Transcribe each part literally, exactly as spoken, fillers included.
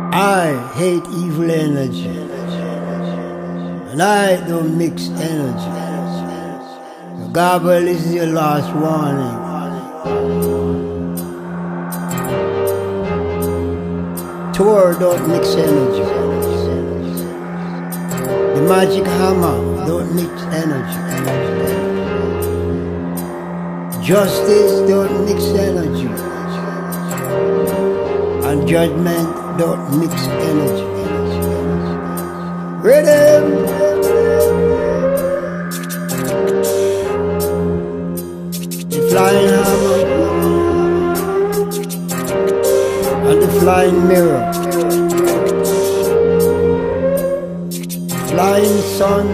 I hate evil energy, and I don't mix energy. Gabriel, this is your last warning. Tor don't mix energy. The magic hammer don't mix energy. Justice don't mix energy. And judgment don't mix energy. Rhythm! The flying hammer and the flying mirror. Flying sun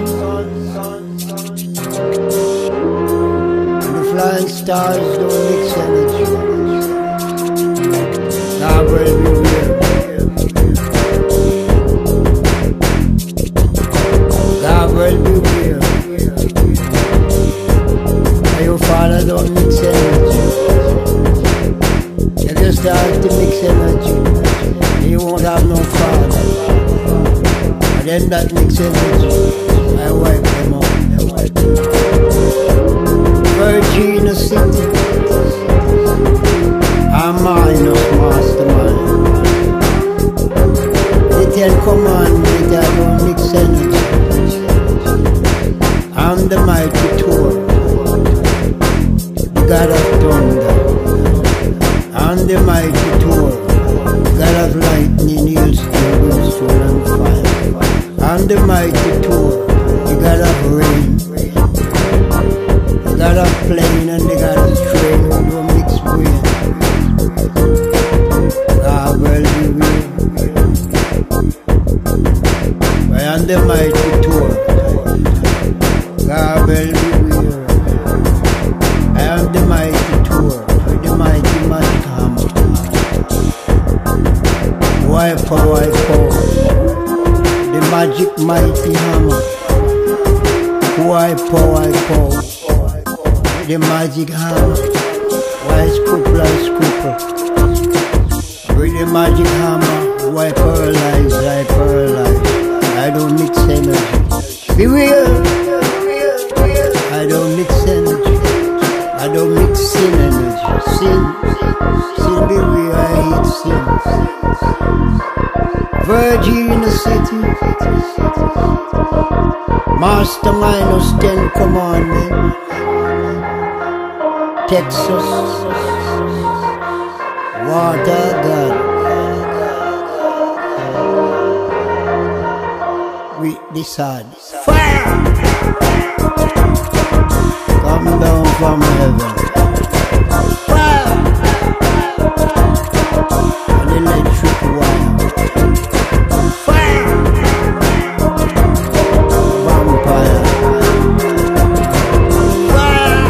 and the flying stars don't mix energy. Gabriel, beware. Gabriel, beware. And your father don't mix energy. If you start to mix energy, you won't have no father. And then that mix energy, I wipe them out. Virginia City, I'm minus mastermind. The Ten Commandments, I don't mix energy. I'm the mighty Tor, the God of thunder. I'm the mighty Tor, God of lightning, hailstone, brimstone, and fire. I'm the mighty Tor, the God of rain, the God of plane, and the God of train who don't mix brain. Gabriel, beware. I am the mighty Tor. Gabriel, beware. I am the mighty Tor, with the mighty magic hammer. Wiper, wiper, the magic mighty hammer. Wiper, wiper, the magic hammer. Why scruple, I scruple. With the magic hammer, why paralyze, I paralyze. I don't mix energy. Beware! I don't mix energy. I don't mix sin energy. Sin. Sin, beware, I hate sin. Virginia City. Master minus ten commandments. Texas. Water God. With the sun. Fire! Come down from heaven. Fire! An electric wire. Fire! Vampire. Fire!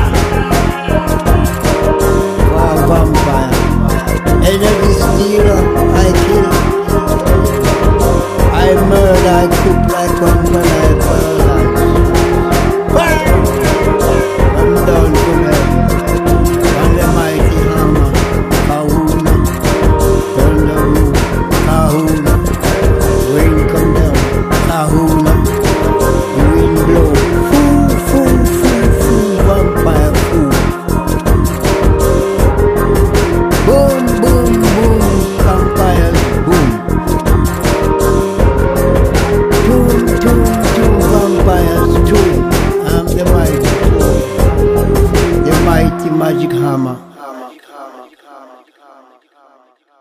Fire, vampire. Energy stealer, I kill. I murder, I cook like one when I paralyze. Fire! I'm down from heaven. And the mighty hammer, Kahuna. Turn the roof, Kahuna. Rain come down, Kahuna. The wind blow, fool, fool, fool, fool, vampire fool. Boom, boom, boom, vampires boom. Boom, boom, boom, vampires boom. I'm the mighty, the mighty magic hammer.